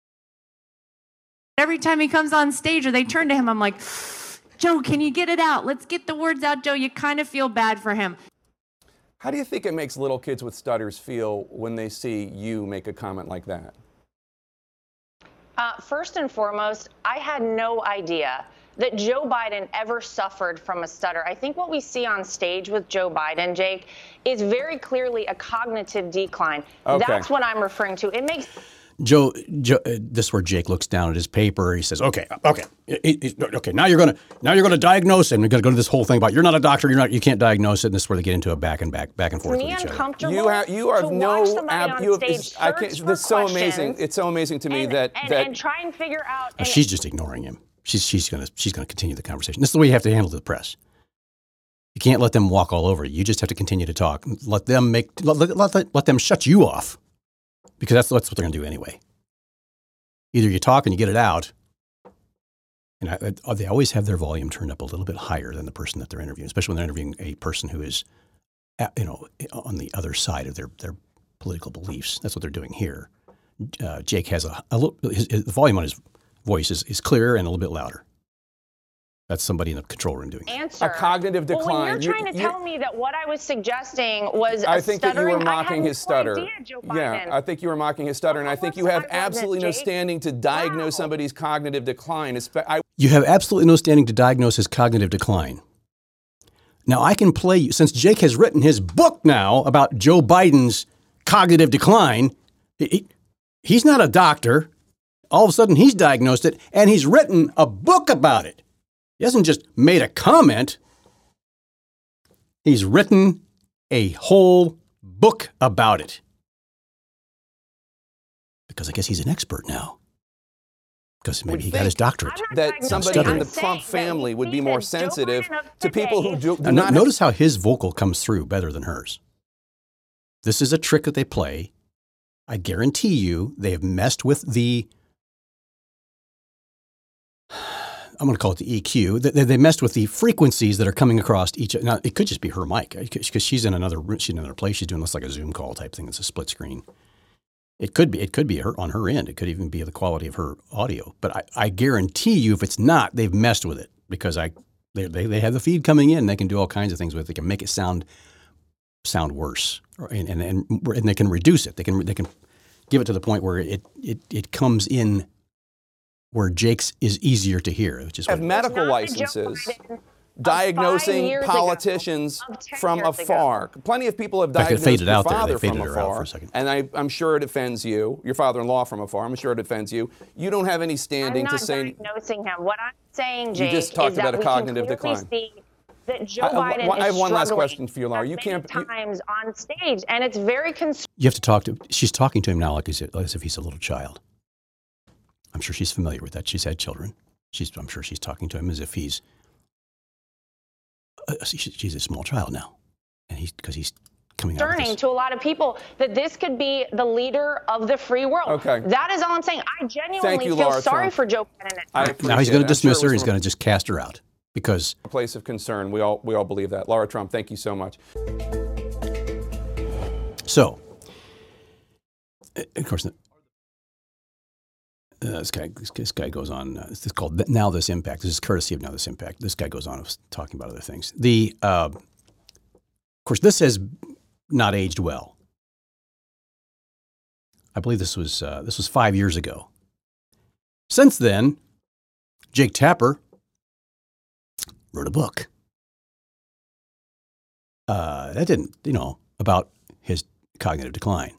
Every time he comes on stage or they turn to him, I'm like, Joe, can you get it out? Let's get the words out, Joe. You kind of feel bad for him. How do you think it makes little kids with stutters feel when they see you make a comment like that? Uh, first and foremost, I had no idea that Joe Biden ever suffered from a stutter. I think what we see on stage with Joe Biden, Jake, is very clearly a cognitive decline. Okay. That's what I'm referring to. It makes Joe, Joe uh, this is where Jake looks down at his paper. He says, "Okay, okay, it, it, okay. Now you're gonna now you're gonna diagnose it. And we're gonna go to this whole thing about you're not a doctor. You're not. You can't diagnose it." And this is where they get into a back and back, back and forth with me each other. uncomfortable. You have you are to no watch somebody ab, on you have, stage it's, I can't, search this is for so questions amazing. It's so amazing to me and, that and, that and try and figure out. Uh, And she's just ignoring him. She's she's gonna she's gonna continue the conversation. This is the way you have to handle the press. You can't let them walk all over you. You just have to continue to talk. Let them make let let, let, let them shut you off, because that's that's what they're gonna do anyway. Either you talk and you get it out, and I, I, they always have their volume turned up a little bit higher than the person that they're interviewing, especially when they're interviewing a person who is, at, you know, on the other side of their, their political beliefs. That's what they're doing here. Uh, Jake has a, a little, his, his, the volume on his voice is, is clearer and a little bit louder. That's somebody in the control room doing that. Answer. a cognitive decline. Well, when you're You- trying to you- tell me that what I was suggesting was I a think that you stuttering, were mocking I had his no stutter. idea, Joe Yeah, Biden. I think you were mocking his stutter, and I think you have absolutely no standing to diagnose Wow. somebody's cognitive decline. Espe- I, You have absolutely no standing to diagnose his cognitive decline. Now, I can play you, since Jake has written his book now about Joe Biden's cognitive decline, he, he's not a doctor. All of a sudden, he's diagnosed it, and he's written a book about it. He hasn't just made a comment. He's written a whole book about it. Because I guess he's an expert now. because maybe would he got think his doctorate. I'm not that diagnosing. somebody I'm in the saying Trump that family he would be more thinks Joe sensitive Biden of to people who today- do, do Now, not no- notice how his vocal comes through better than hers. This is a trick that they play. I guarantee you they have messed with the, I'm going to call it the E Q. They, they messed with the frequencies that are coming across each. Now, it could just be her mic because she's in another room, she's in another place. She's doing this like a Zoom call type thing. It's a split screen. It could be, it could be her on her end. It could even be the quality of her audio. But I, I guarantee you if it's not, they've messed with it because I, they, they, they have the feed coming in. They can do all kinds of things with it. They can make it sound sound worse, and, and and and they can reduce it. They can they can give it to the point where it it it comes in where Jake's is easier to hear, which is have what, medical Not the Joe licenses Biden of five diagnosing years ago, politicians of ten from years ago. afar. Plenty of people have fact, it diagnosed faded your out there. They father faded from her out afar, for a second. and I, I'm sure it offends you. Your father-in-law from afar. I'm sure it offends you. You don't have any I'm standing not to say. diagnosing him. What I'm saying, Jake, just talked is about that a we cognitive can clearly decline. see that Joe I- I- Biden I have is one last struggling question for you, Laura. You many can't- you- times on stage, and it's very concerning. you have to talk to. She's talking to him now like he's, as if he's a little child. I'm sure she's familiar with that. She's had children. She's I'm sure she's talking to him as if he's. Uh, she, she's a small child now, and he's because he's coming out. Of Concerning this. to a lot of people that this could be the leader of the free world. Okay. That is all I'm saying. I genuinely you, feel Laura sorry Trump. for Joe Biden. At I times. Now he's appreciate going it. to I'm sure dismiss it her. was He's from going to just cast her out because a place of concern. We all we all believe that. Laura Trump, thank you so much. So, uh, of course, uh, this guy this, this guy goes on. Uh, this is called Now This Impact. This is courtesy of Now This Impact. This guy goes on of talking about other things. The uh, of course, this has not aged well. I believe this was uh, this was five years ago. Since then, Jake Tapper wrote a book. Uh, that didn't, you know, about his cognitive decline.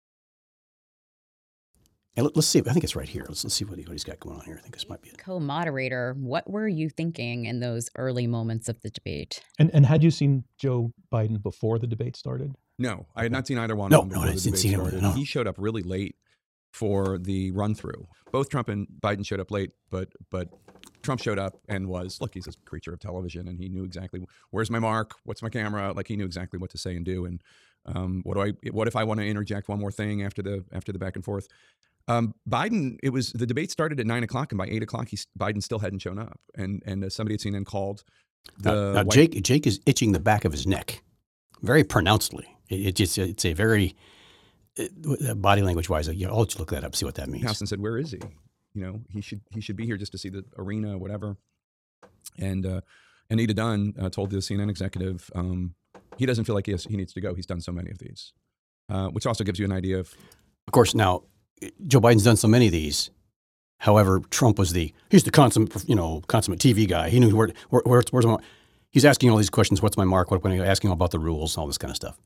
And let, let's see. I think it's right here. Let's, let's see what, he, what he's got going on here. I think this might be it. Co-moderator, what were you thinking in those early moments of the debate? And and had you seen Joe Biden before the debate started? No, I had not seen either one No, of them no, before I the didn't debate see him, started. no. He showed up really late for the run through. Both Trump and Biden showed up late, but but Trump showed up and was, look, he's a creature of television, and he knew exactly where's my mark, what's my camera, like he knew exactly what to say and do. And um, what do I, what if I want to interject one more thing after the after the back and forth? Um, Biden, it was the debate started at nine o'clock, and by eight o'clock, he Biden still hadn't shown up, and and uh, somebody at C N N called the Now, now White- Jake Jake is itching the back of his neck, very pronouncedly. It, it just it's a very it, body language wise. You know, I'll just look that up, see what that means. house and said, "Where is he? You know, he should he should be here just to see the arena, whatever." And uh, Anita Dunn uh, told the C N N executive um, he doesn't feel like he has, he needs to go. He's done so many of these, uh, which also gives you an idea of Of course, now Joe Biden's done so many of these. However, Trump was the he's the consummate you know consummate T V guy. He knew where, where where's where's my. He's asking all these questions. What's my mark? What when he's asking about the rules, all this kind of stuff.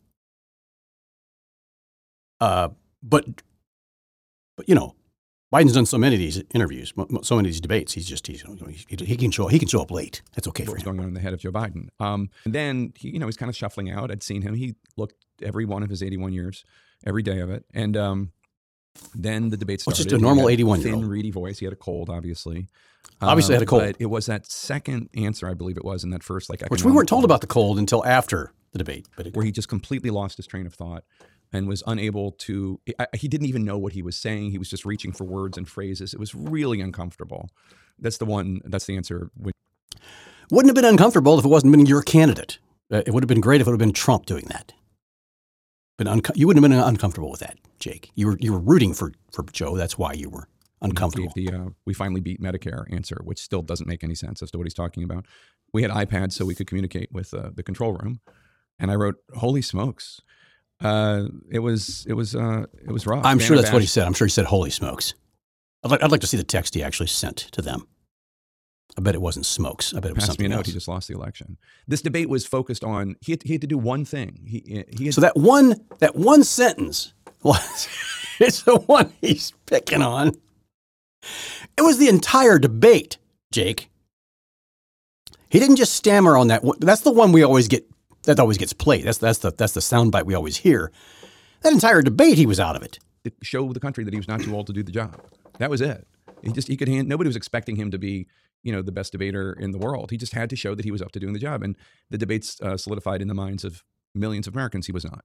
Uh, but but you know, Biden's done so many of these interviews, so many of these debates. He's just he's, he, he can show he can show up late. That's okay for what was him. going on in the head of Joe Biden. Um, and then he, you know, he's kind of shuffling out. I'd seen him. He looked every one of his eighty-one years, every day of it. And um, then the debate Well, started. just a He normal had eighty-one-year-old. thin, reedy voice. He had a cold, obviously. Obviously had a cold. But it was that second answer, I believe it was, in that first like Which we weren't told economic- about the cold until after the debate. But it, where he just completely lost his train of thought and was unable to, I, he didn't even know what he was saying. He was just reaching for words and phrases. It was really uncomfortable. That's the one, that's the answer. When- wouldn't have been uncomfortable if it wasn't been your candidate. Uh, it would have been great if it would have been Trump doing that. But unco- you wouldn't have been uncomfortable with that, Jake. You were you were rooting for, for Joe. That's why you were uncomfortable. The, uh, we finally beat Medicare answer, which still doesn't make any sense as to what he's talking about. We had iPads so we could communicate with uh, the control room. And I wrote, holy smokes. Uh, it was, it was, uh, it was rough. I'm sure Banner that's what he bash- said. I'm sure he said, holy smokes. I'd like, I'd like to see the text he actually sent to them. I bet it wasn't smokes. I bet it was Passed me a something note. else. He just lost the election. This debate was focused on, he had, he had to do one thing. He, he had, So that one that one sentence was it's the one he's picking on. It was the entire debate, Jake. He didn't just stammer on that one. That's the one we always get. That always gets played. That's that's the that's the soundbite we always hear. That entire debate, he was out of it. to show the country that he was not too old to do the job. That was it. He just he could hand. Nobody was expecting him to be, you know, the best debater in the world. He just had to show that he was up to doing the job, and the debates uh, solidified in the minds of millions of Americans he was not.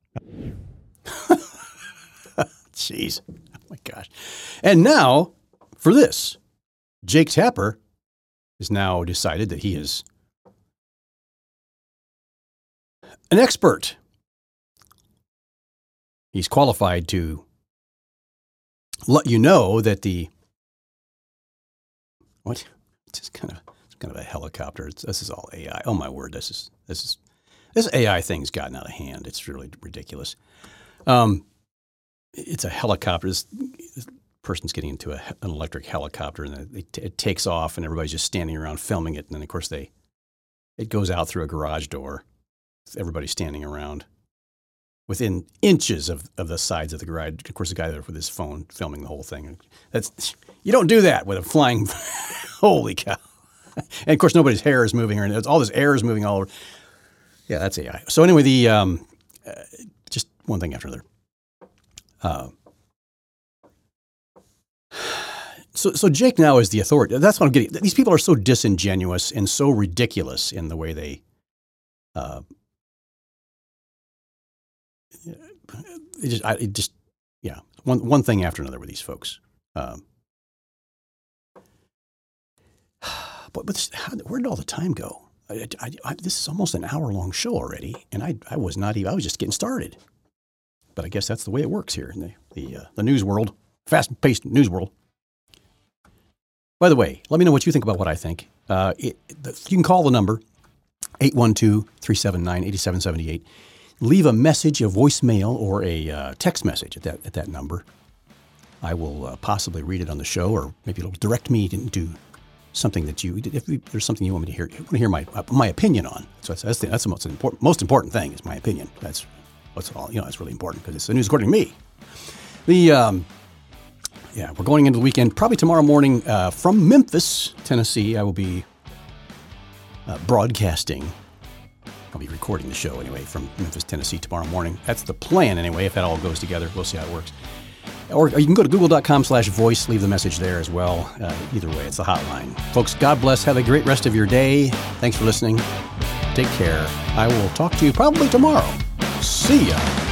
Jeez, oh my gosh! And now for this, Jake Tapper has now decided that he is an expert. He's qualified to let you know that the what? It's just kind of it's kind of a helicopter. It's, this is all A I. Oh my word! This is this is this A I thing's gotten out of hand. It's really ridiculous. Um, it's a helicopter. This, this person's getting into a, an electric helicopter, and it, it takes off, and everybody's just standing around filming it. And then of course they it goes out through a garage door. Everybody's standing around within inches of, of the sides of the garage. Of course, the guy there with his phone filming the whole thing. That's you don't do that with a flying. Holy cow! And of course, nobody's hair is moving, or all this air is moving all over. Yeah, that's A I. So anyway, the um, uh, just one thing after another. Uh, so so Jake now is the authority. That's what I'm getting. These people are so disingenuous and so ridiculous in the way they. Uh, It just, I, it just, yeah. One one thing after another with these folks. Um, but but this, how, where did all the time go? I, I, I, this is almost an hour long show already, and I I was not even. I was just getting started. But I guess that's the way it works here in the the, uh, the news world, fast paced news world. By the way, let me know what you think about what I think. Uh, it, the, you can call the number eight one two, three seven nine, eight seven seven eight. Leave a message, a voicemail, or a uh, text message at that at that number. I will uh, possibly read it on the show, or maybe it'll direct me into something that you, if there's something you want me to hear, you want to hear my uh, my opinion on. So that's that's the, that's the most important most important thing is my opinion. That's what's all you know. That's really important because it's the news according to me. The um, yeah, we're going into the weekend. Probably tomorrow morning uh, from Memphis, Tennessee. I will be uh, broadcasting. I'll be recording the show anyway from Memphis, Tennessee tomorrow morning. That's the plan anyway. If that all goes together, we'll see how it works. Or you can go to google.com slash voice, leave the message there as well. Uh, either way, it's the hotline. Folks, God bless. Have a great rest of your day. Thanks for listening. Take care. I will talk to you probably tomorrow. See ya.